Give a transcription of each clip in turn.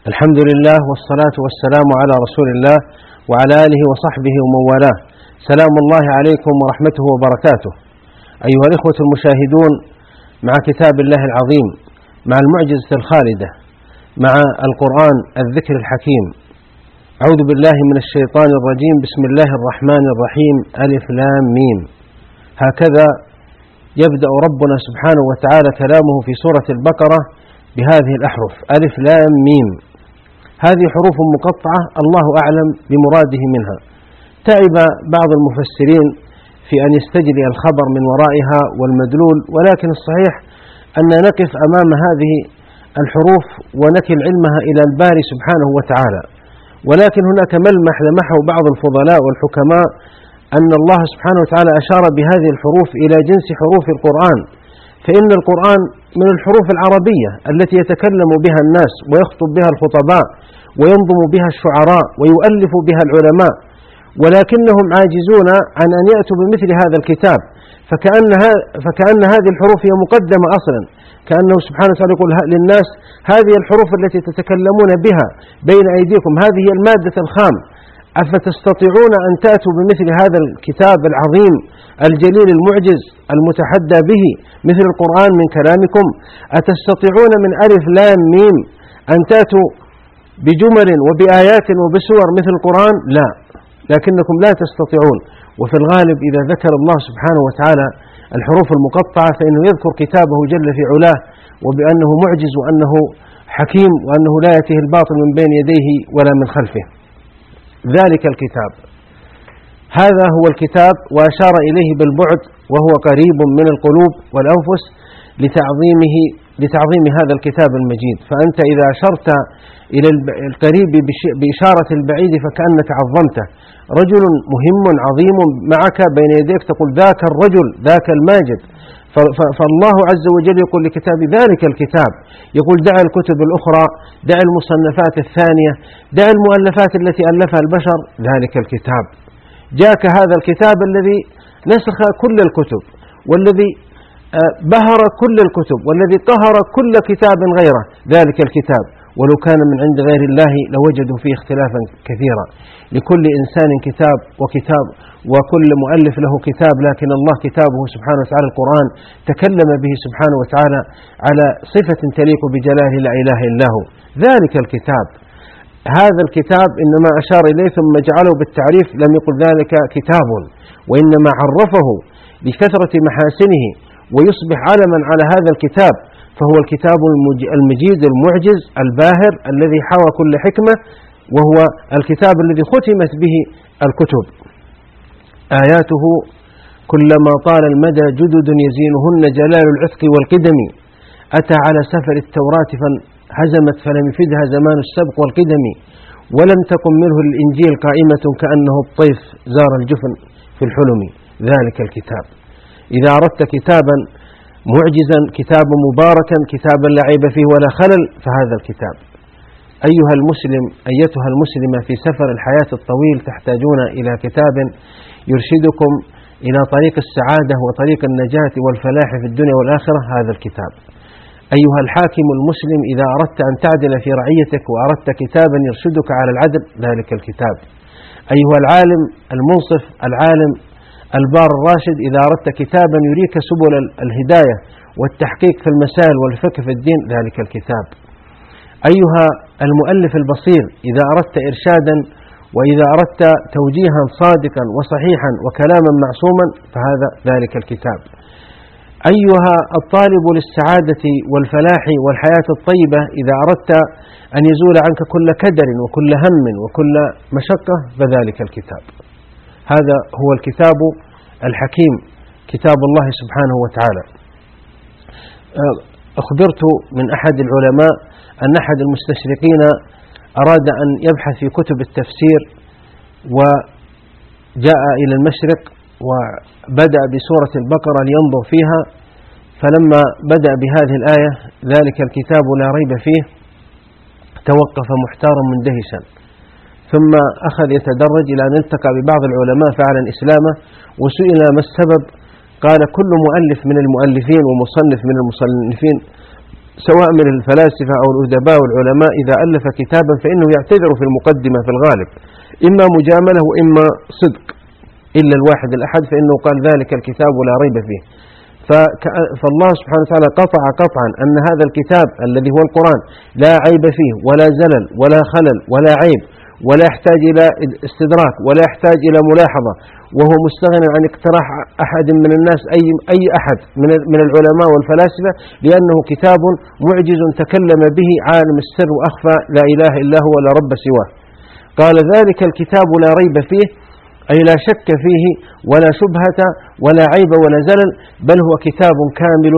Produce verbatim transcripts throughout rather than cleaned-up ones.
الحمد لله والصلاة والسلام على رسول الله وعلى آله وصحبه ومن والاه. سلام الله عليكم ورحمته وبركاته. أيها الإخوة المشاهدون، مع كتاب الله العظيم، مع المعجزة الخالدة، مع القرآن الذكر الحكيم. أعوذ بالله من الشيطان الرجيم. بسم الله الرحمن الرحيم. ألف لام ميم. هكذا يبدأ ربنا سبحانه وتعالى كلامه في سورة البقرة بهذه الأحرف: ألف لام ميم. هذه حروف مقطعة، الله أعلم بمراده منها. تعب بعض المفسرين في أن يستجلي الخبر من ورائها والمدلول، ولكن الصحيح أن نقف أمام هذه الحروف ونكل علمها إلى الباري سبحانه وتعالى. ولكن هناك ملمح لمحه بعض الفضلاء والحكماء أن الله سبحانه وتعالى أشار بهذه الحروف إلى جنس حروف القرآن، فإن القرآن من الحروف العربية التي يتكلم بها الناس ويخطب بها الخطباء وينظم بها الشعراء ويؤلف بها العلماء، ولكنهم عاجزون عن أن يأتوا بمثل هذا الكتاب، فكأن, فكأن هذه الحروف هي مقدمة أصلا، كأنه سبحانه وتعالى يقول للناس: هذه الحروف التي تتكلمون بها بين أيديكم، هذه هي المادة الخام، أفتستطيعون أن تأتوا بمثل هذا الكتاب العظيم الجليل المعجز المتحدى به مثل القرآن من كلامكم؟ أتستطيعون من ألف لام ميم أن تأتوا بجمل وبآيات وبسور مثل القرآن؟ لا، لكنكم لا تستطيعون. وفي الغالب إذا ذكر الله سبحانه وتعالى الحروف المقطعة فإنه يذكر كتابه جل في علاه، وبأنه معجز وأنه حكيم وأنه لا يأتيه الباطل من بين يديه ولا من خلفه. ذلك الكتاب، هذا هو الكتاب، وأشار إليه بالبعد وهو قريب من القلوب والأنفس لتعظيمه لتعظيم هذا الكتاب المجيد. فأنت إذا أشرت إلى القريب بإشارة البعيد فكأنك عظمته. رجل مهم عظيم معك بين يديك، تقول: ذاك الرجل، ذاك الماجد. فالله عز وجل يقول لكتاب ذلك الكتاب، يقول: دع الكتب الأخرى، دع المصنفات الثانية، دع المؤلفات التي ألفها البشر، ذلك الكتاب. جاءك هذا الكتاب الذي نسخ كل الكتب، والذي بهر كل الكتب، والذي قهر كل كتاب غيره، ذلك الكتاب. ولو كان من عند غير الله لوجدوا فيه اختلافا كثيرا. لكل إنسان كتاب وكتاب، وكل مؤلف له كتاب، لكن الله كتابه سبحانه وتعالى القرآن تكلم به سبحانه وتعالى على صفة تليق بجلاله لا إله إلا هو. ذلك الكتاب، هذا الكتاب إنما أشار إليه ثم جعله بالتعريف، لم يقل ذلك كتاب، وإنما عرفه لكثرة محاسنه ويصبح علما على هذا الكتاب. فهو الكتاب المجيد المعجز الباهر الذي حوى كل حكمة، وهو الكتاب الذي ختمت به الكتب. آياته كلما طال المدى جدد يزينهن جلال العتق والقدم، أتى على سفر التوراة فانهزمت فلم يفدها زمان السبق والقدم، ولم تكن منه الإنجيل قائمة كأنه الطيف زار الجفن في الحلم. ذلك الكتاب. إذا أردت كتابا معجزا، كتابا مباركا، كتابا لا عيب فيه ولا خلل، فهذا الكتاب. أيها المسلم، أيتها المسلمة، في سفر الحياة الطويل تحتاجون إلى كتاب يرشدكم إلى طريق السعادة وطريق النجاة والفلاح في الدنيا والآخرة، هذا الكتاب. أيها الحاكم المسلم، إذا أردت أن تعدل في رعيتك وأردت كتابا يرشدك على العدل، ذلك الكتاب. أيها العالم المنصف العالم البار الراشد، إذا أردت كتابا يريك سبل الهداية والتحقيق في المسائل والفقه في الدين، ذلك الكتاب. أيها المؤلف البصير، إذا أردت إرشادا وإذا أردت توجيها صادقا وصحيحا وكلاما معصوما، فهذا ذلك الكتاب. أيها الطالب للسعادة والفلاح والحياة الطيبة، إذا أردت أن يزول عنك كل كدر وكل هم وكل مشقة، فذلك الكتاب. هذا هو الكتاب الحكيم، كتاب الله سبحانه وتعالى. أخبرت من أحد العلماء أن أحد المستشرقين أراد أن يبحث في كتب التفسير، وجاء إلى المشرق وبدأ بسورة البقرة لينظر فيها، فلما بدأ بهذه الآية ذلك الكتاب لا ريب فيه توقف محتارا مندهشا، ثم أخذ يتدرج إلى أن التقى ببعض العلماء فعلا إسلامه، وسئل ما السبب، قال: كل مؤلف من المؤلفين ومصنف من المصنفين سواء من الفلاسفة أو الأدباء والعلماء إذا ألف كتابا فإنه يعتذر في المقدمة في الغالب إما مجاملة وإما صدق، إلا الواحد الأحد فإنه قال ذلك الكتاب لا ريب فيه. فالله سبحانه وتعالى قطع قطعا أن هذا الكتاب الذي هو القرآن لا عيب فيه ولا زلل ولا خلل ولا عيب، ولا يحتاج إلى استدراك ولا يحتاج إلى ملاحظة، وهو مستغن عن اقتراح أحد من الناس أي أي أحد من العلماء والفلاسفة، لأنه كتاب معجز تكلم به عالم السر وأخفى لا إله إلا هو ولا رب سواه. قال ذلك الكتاب لا ريب فيه، أي لا شك فيه ولا شبهة ولا عيب ولا زلل، بل هو كتاب كامل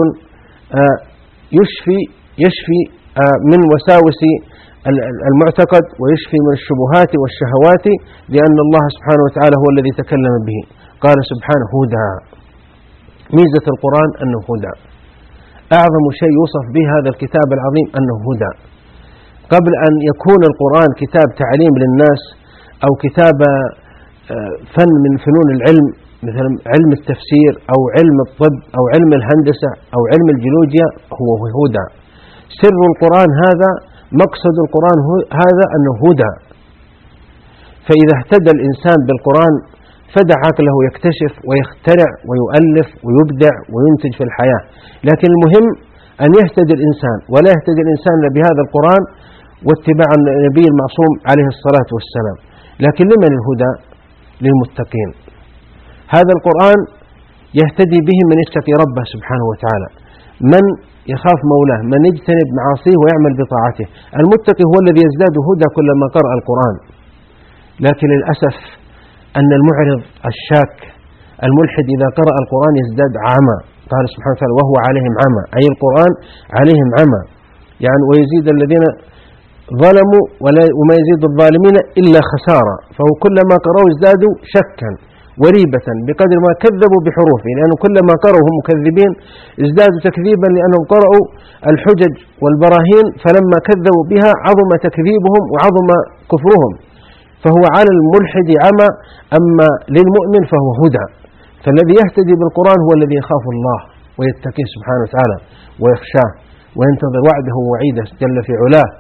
يشفي يشفي من وساوس المعتقد ويشفي من الشبهات والشهوات، لأن الله سبحانه وتعالى هو الذي تكلم به. قال سبحانه هدى. ميزة القرآن أنه هدى، أعظم شيء يوصف به هذا الكتاب العظيم أنه هدى. قبل أن يكون القرآن كتاب تعليم للناس أو كتاب فن من فنون العلم مثل علم التفسير أو علم الطب أو علم الهندسة أو علم الجيولوجيا، هو هدى. سر القرآن هذا، مقصد القرآن هذا أنه هدى. فإذا اهتدى الإنسان بالقرآن فدع عقله يكتشف ويخترع ويؤلف ويبدع وينتج في الحياة، لكن المهم أن يهتدي الإنسان، ولا يهتدي الإنسان بهذا القرآن واتباع النبي المعصوم عليه الصلاة والسلام. لكن لمن الهدى؟ للمتقين. هذا القرآن يهتدي به من يتقي ربه سبحانه وتعالى، من يخاف مولاه، من يجتنب معاصيه ويعمل بطاعته. المتقي هو الذي يزداد هدى كلما قرأ القرآن. لكن للأسف أن المعرض الشاك الملحد إذا قرأ القرآن يزداد عمى. قال سبحانه وتعالى وهو عليهم عمى، أي القرآن عليهم عمى، يعني ويزيد الذين ظلموا وما يزيد الظالمين إلا خسارة. فهو كلما قرأوا ازدادوا شكا وريبة بقدر ما كذبوا بحروفه، لأنه كلما قرأوا هم مكذبين ازدادوا تكذيبا، لأنهم قرأوا الحجج والبراهين فلما كذبوا بها عظم تكذيبهم وعظم كفرهم. فهو على الملحد عمى، أما للمؤمن فهو هدى. فالذي يهتدي بالقرآن هو الذي يخاف الله ويتقيه سبحانه وتعالى ويخشاه وينتظر وعده ووعيده جل في علاه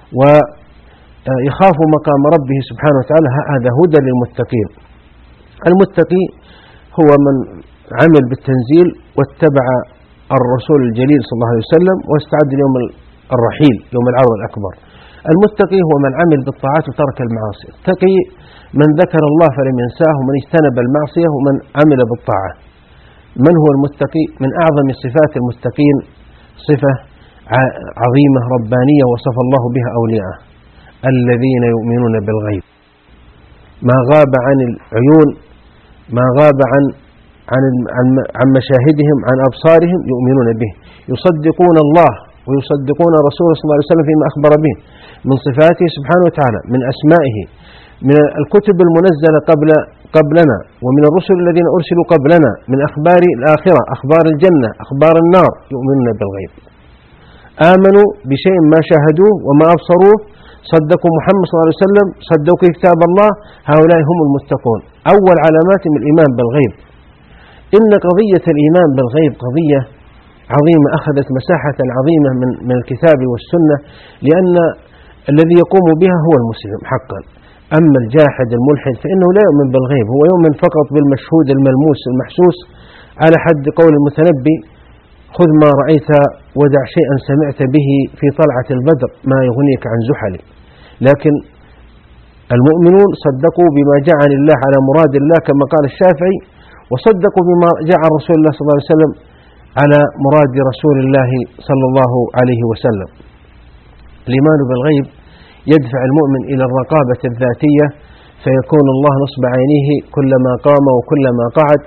ويخاف مقام ربه سبحانه وتعالى. هذا هدى للمتقين. المتقي هو من عمل بالتنزيل واتبع الرسول الجليل صلى الله عليه وسلم واستعد ليوم الرحيل يوم العرض الأكبر. المتقي هو من عمل بالطاعات وترك المعاصي. التقي من ذكر الله فلم ينساه، ومن اجتنب المعصية، ومن عمل بالطاعة. من هو المتقي؟ من أعظم صفات المتقين صفة عظيمة ربانية وصف الله بها أولياءه: الذين يؤمنون بالغيب، ما غاب عن العيون، ما غاب عن عن عن مشاهدهم، عن أبصارهم، يؤمنون به، يصدقون الله ويصدقون رسوله صلى الله عليه وسلم فيما أخبر به من صفاته سبحانه وتعالى، من أسمائه، من الكتب المنزلة قبل قبلنا، ومن الرسل الذين أرسلوا قبلنا، من أخبار الآخرة، أخبار الجنة، أخبار النار. يؤمنون بالغيب، آمنوا بشيء ما شاهدوه وما أبصروه، صدقوا محمد صلى الله عليه وسلم، صدقوا كتاب الله. هؤلاء هم المتقون. أول علاماتهم الإيمان بالغيب. إن قضية الإيمان بالغيب قضية عظيمة أخذت مساحة عظيمة من من الكتاب والسنة، لأن الذي يقوم بها هو المسلم حقا. أما الجاحد الملحد فإنه لا يؤمن بالغيب، هو يؤمن فقط بالمشهود الملموس المحسوس، على حد قول المتنبي: خذ ما رأيت ودع شيئا سمعت به في طلعة البدر ما يغنيك عن زحل. لكن المؤمنون صدقوا بما جاء عن الله على مراد الله كما قال الشافعي، وصدقوا بما جاء عن رسول الله صلى الله عليه وسلم على مراد رسول الله صلى الله عليه وسلم. الإيمان بالغيب يدفع المؤمن إلى الرقابة الذاتية، فيكون الله نصب عينيه كلما قام وكلما قعد،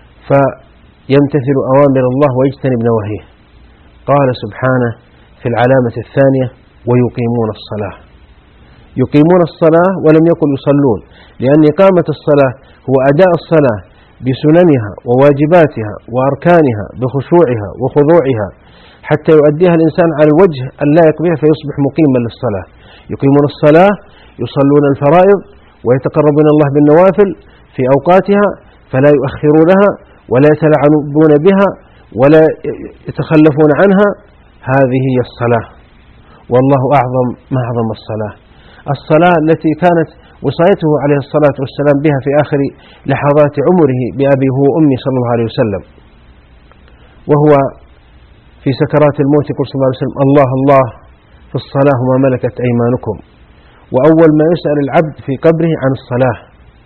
فيمتثل أوامر الله ويجتنب نواهيه. قال سبحانه في العلامة الثانية: ويقيمون الصلاة. يقيمون الصلاة ولم يقل يصلون، لأن إقامة الصلاة هو أداء الصلاة بسننها وواجباتها وأركانها بخشوعها وخضوعها حتى يؤديها الإنسان على الوجه اللائق به فيصبح مقيما للصلاة. يقيمون الصلاة يصلون الفرائض ويتقربون الله بالنوافل في أوقاتها، فلا يؤخرونها ولا يتلعنون بها ولا يتخلفون عنها. هذه هي الصلاة، والله أعظم ما أعظم الصلاة. الصلاة التي كانت وصايته عليه الصلاة والسلام بها في آخر لحظات عمره بأبي هو أمي صلى الله عليه وسلم، وهو في سكرات الموت يقول صلى الله عليه وسلم: الله الله في الصلاة وما ملكت أيمانكم. وأول ما يسأل العبد في قبره عن الصلاة.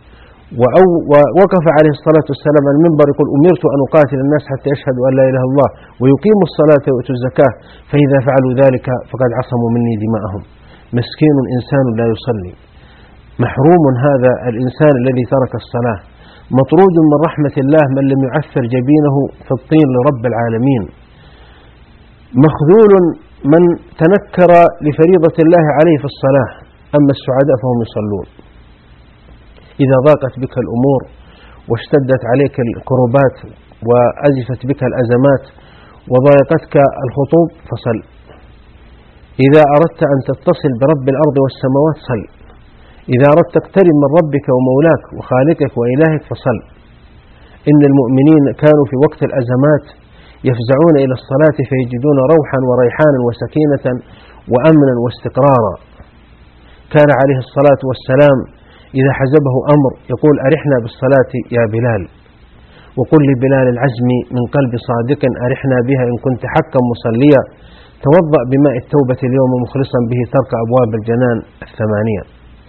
ووقف عليه الصلاة والسلام على المنبر يقول: أمرت أن أقاتل الناس حتى يشهدوا أن لا إله إلا الله ويقيموا الصلاة ويؤتوا الزكاة فإذا فعلوا ذلك فقد عصموا مني دماءهم. مسكين إنسان لا يصلي، محروم هذا الإنسان الذي ترك الصلاة، مطرود من رحمة الله من لم يعثر جبينه في الطين لرب العالمين، مخذول من تنكر لفريضة الله عليه في الصلاة. أما السعداء فهم يصلون. إذا ضاقت بك الأمور واشتدت عليك الكربات وأزفت بك الأزمات وضايقتك الخطوب فصل. إذا أردت أن تتصل برب الأرض والسماوات صل. إذا أردت تقترب من ربك ومولاك وخالقك وإلهك فصل. إن المؤمنين كانوا في وقت الأزمات يفزعون إلى الصلاة فيجدون روحا وريحانا وسكينة وأمنا واستقرارا. كان عليه الصلاة والسلام إذا حزبه أمر يقول: أرحنا بالصلاة يا بلال، وقل لبلال العزم من قلب صادق أرحنا بها إن كنت حقا مصليا، توضأ بماء التوبة اليوم مخلصا به ترك أبواب الجنان الثمانية.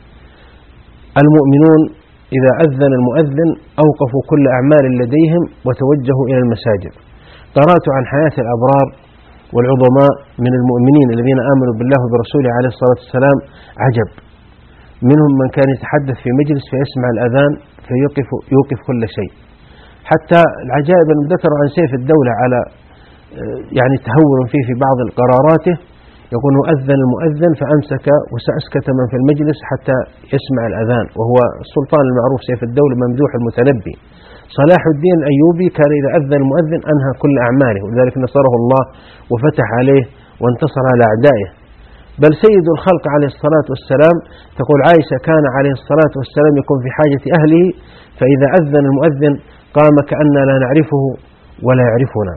المؤمنون إذا أذن المؤذن أوقفوا كل أعمال لديهم وتوجهوا إلى المساجد. قرأت عن حياة الأبرار والعظماء من المؤمنين الذين آمنوا بالله وبرسوله عليه الصلاة والسلام عجب. منهم من كان يتحدث في مجلس فيسمع الأذان فيوقف يوقف كل شيء. حتى العجائب أن ذكروا عن سيف الدولة على يعني تهور فيه في بعض قراراته، يقول: أذن المؤذن فأمسك وسأسكت من في المجلس حتى يسمع الأذان، وهو السلطان المعروف سيف الدولة ممدوح المتنبي. صلاح الدين الأيوبي كان إذا أذن المؤذن أنهى كل أعماله، ولذلك نصره الله وفتح عليه وانتصر على أعدائه. بل سيد الخلق عليه الصلاة والسلام تقول عائشة: كان عليه الصلاة والسلام يكون في حاجة أهله فإذا أذن المؤذن قام كأننا لا نعرفه ولا يعرفنا.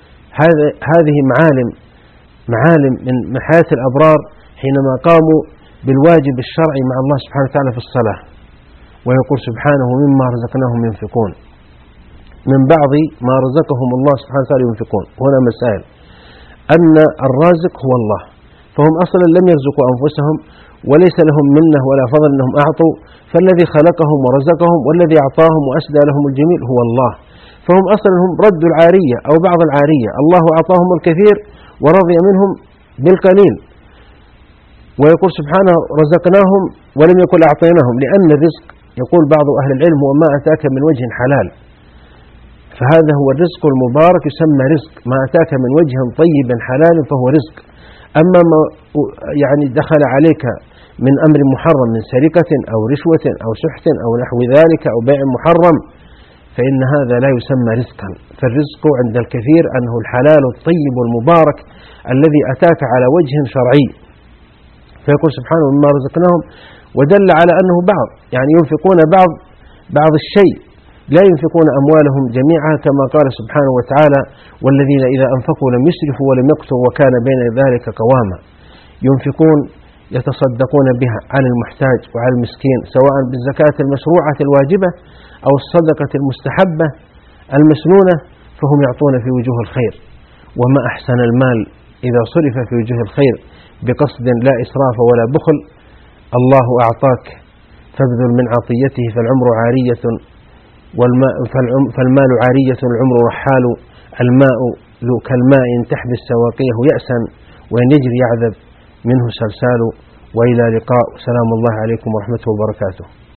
هذه معالم معالم من حياة الأبرار حينما قاموا بالواجب الشرعي مع الله سبحانه وتعالى في الصلاة. ويقول سبحانه: مما رزقناهم ينفقون. من بعض ما رزقهم الله سبحانه وتعالى ينفقون. هنا مسائل: أن الرازق هو الله، فهم أصلا لم يرزقوا أنفسهم وليس لهم منه ولا فضل أنهم أعطوا، فالذي خلقهم ورزقهم والذي أعطاهم وأسدى لهم الجميل هو الله. فهم أصلا هم ردوا العارية أو بعض العارية، الله أعطاهم الكثير ورضي منهم بالقليل. ويقول سبحانه: رزقناهم ولم يقل أعطيناهم، لأن الرزق يقول بعض أهل العلم هو ما أتاك من وجه حلال، فهذا هو الرزق المبارك يسمى رزق. ما أتاك من وجه طيب حلال فهو رزق. أما ما يعني دخل عليك من أمر محرم من سرقة أو رشوة أو سحت أو نحو ذلك أو بيع محرم فإن هذا لا يسمى رزقا. فالرزق عند الكثير أنه الحلال الطيب المبارك الذي أتاك على وجه شرعي. فيقول سبحانه: مما رزقناهم، ودل على أنه بعض يعني ينفقون بعض بعض الشيء، لا ينفقون أموالهم جميعا، كما قال سبحانه وتعالى: والذين إذا أنفقوا لم يسرفوا ولم يقتروا وكان بين ذلك قواما. ينفقون يتصدقون بها على المحتاج وعلى المسكين، سواء بالزكاة المشروعة الواجبة أو الصدقة المستحبة المسنونة، فهم يعطون في وجوه الخير. وما أحسن المال إذا صرف في وجوه الخير بقصد لا إسراف ولا بخل. الله أعطاك فابذل من عطيته، فالعمر عارية والماء فالمال عارية والعمر رحال. الماء ذو كالماء تحبس سواقيه يأسا وإن يجري يعذب منه سلسال. وإلى لقاء. سلام الله عليكم ورحمته وبركاته.